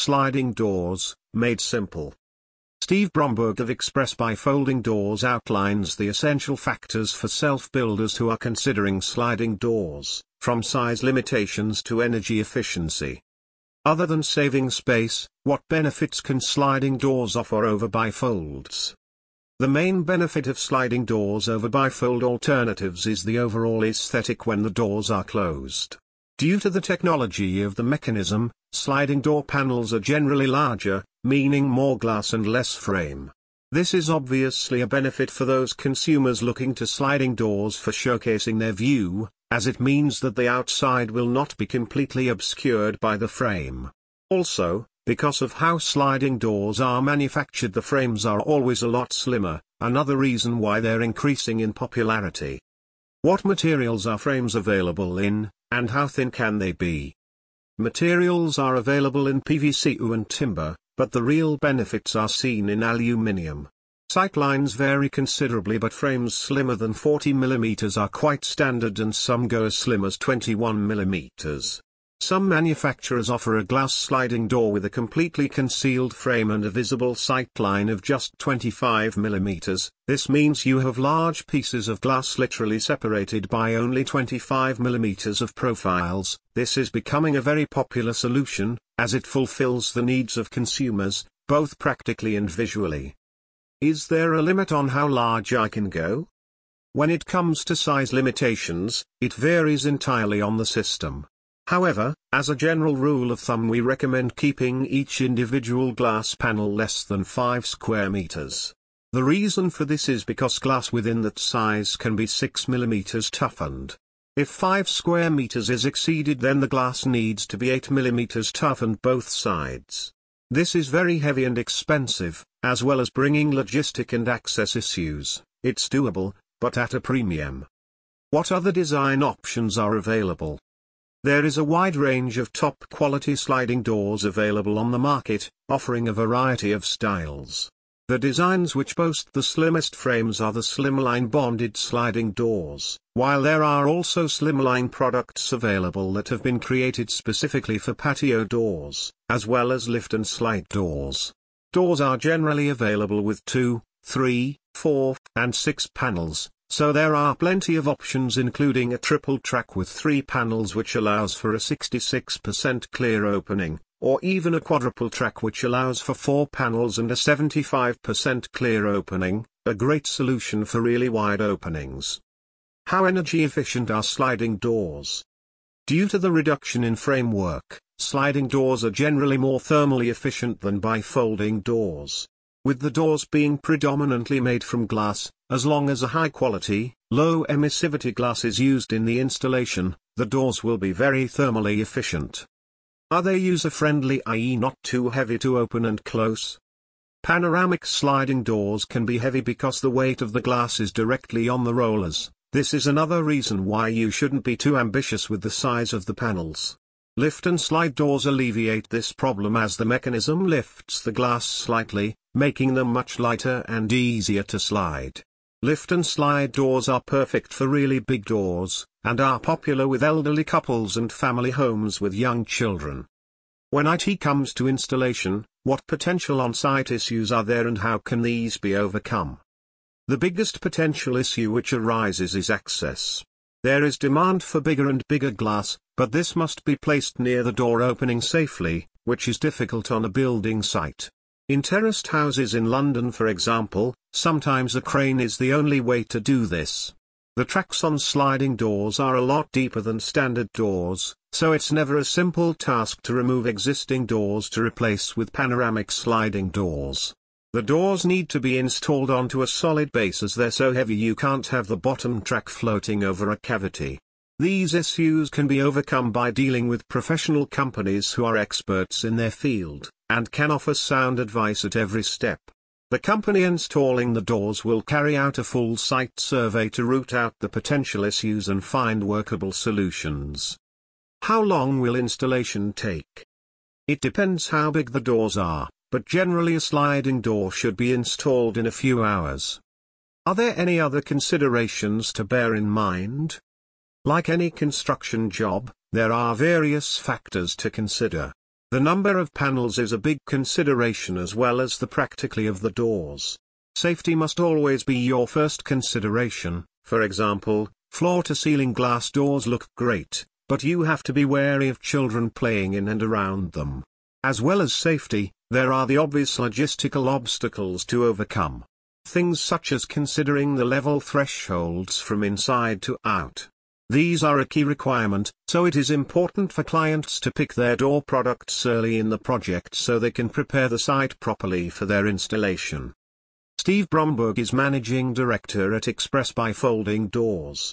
Sliding doors, made simple. Steve Bromberg of Express Bifolding Doors outlines the essential factors for self-builders who are considering sliding doors, from size limitations to energy efficiency. Other than saving space, what benefits can sliding doors offer over bifolds? The main benefit of sliding doors over bifold alternatives is the overall aesthetic when the doors are closed. Due to the technology of the mechanism, sliding door panels are generally larger, meaning more glass and less frame. This is obviously a benefit for those consumers looking to sliding doors for showcasing their view, as it means that the outside will not be completely obscured by the frame. Also, because of how sliding doors are manufactured, the frames are always a lot slimmer, another reason why they're increasing in popularity. What materials are frames available in, and how thin can they be? Materials are available in PVC and timber, but the real benefits are seen in aluminium. Sightlines vary considerably, but frames slimmer than 40 mm are quite standard, and some go as slim as 21 mm. Some manufacturers offer a glass sliding door with a completely concealed frame and a visible sightline of just 25 mm. This means you have large pieces of glass literally separated by only 25 mm of profiles. This is becoming a very popular solution, as it fulfills the needs of consumers, both practically and visually. Is there a limit on how large I can go? When it comes to size limitations, it varies entirely on the system. However, as a general rule of thumb, we recommend keeping each individual glass panel less than 5 square meters. The reason for this is because glass within that size can be 6 mm toughened. If 5 square meters is exceeded, then the glass needs to be 8 mm toughened both sides. This is very heavy and expensive, as well as bringing logistic and access issues. It's doable, but at a premium. What other design options are available? There is a wide range of top-quality sliding doors available on the market, offering a variety of styles. The designs which boast the slimmest frames are the slimline bonded sliding doors, while there are also slimline products available that have been created specifically for patio doors, as well as lift and slide doors. Doors are generally available with 2, 3, 4, and 6 panels. So there are plenty of options, including a triple track with 3 panels which allows for a 66% clear opening, or even a quadruple track which allows for 4 panels and a 75% clear opening, a great solution for really wide openings. How energy efficient are sliding doors? Due to the reduction in framework, sliding doors are generally more thermally efficient than bifolding doors. With the doors being predominantly made from glass, as long as a high-quality, low-emissivity glass is used in the installation, the doors will be very thermally efficient. Are they user-friendly, i.e. not too heavy to open and close? Panoramic sliding doors can be heavy because the weight of the glass is directly on the rollers. This is another reason why you shouldn't be too ambitious with the size of the panels. Lift and slide doors alleviate this problem as the mechanism lifts the glass slightly, making them much lighter and easier to slide. Lift and slide doors are perfect for really big doors, and are popular with elderly couples and family homes with young children. When IT comes to installation, what potential on-site issues are there and how can these be overcome? The biggest potential issue which arises is access. There is demand for bigger and bigger glass, but this must be placed near the door opening safely, which is difficult on a building site. In terraced houses in London, for example, sometimes a crane is the only way to do this. The tracks on sliding doors are a lot deeper than standard doors, so it's never a simple task to remove existing doors to replace with panoramic sliding doors. The doors need to be installed onto a solid base as they're so heavy you can't have the bottom track floating over a cavity. These issues can be overcome by dealing with professional companies who are experts in their field, and can offer sound advice at every step. The company installing the doors will carry out a full site survey to root out the potential issues and find workable solutions. How long will installation take? It depends how big the doors are, but generally a sliding door should be installed in a few hours. Are there any other considerations to bear in mind? Like any construction job, there are various factors to consider. The number of panels is a big consideration as well as the practicality of the doors. Safety must always be your first consideration. For example, floor-to-ceiling glass doors look great, but you have to be wary of children playing in and around them. As well as safety, there are the obvious logistical obstacles to overcome. Things such as considering the level thresholds from inside to out. These are a key requirement, so it is important for clients to pick their door products early in the project so they can prepare the site properly for their installation. Steve Bromberg is Managing Director at Express by Folding Doors.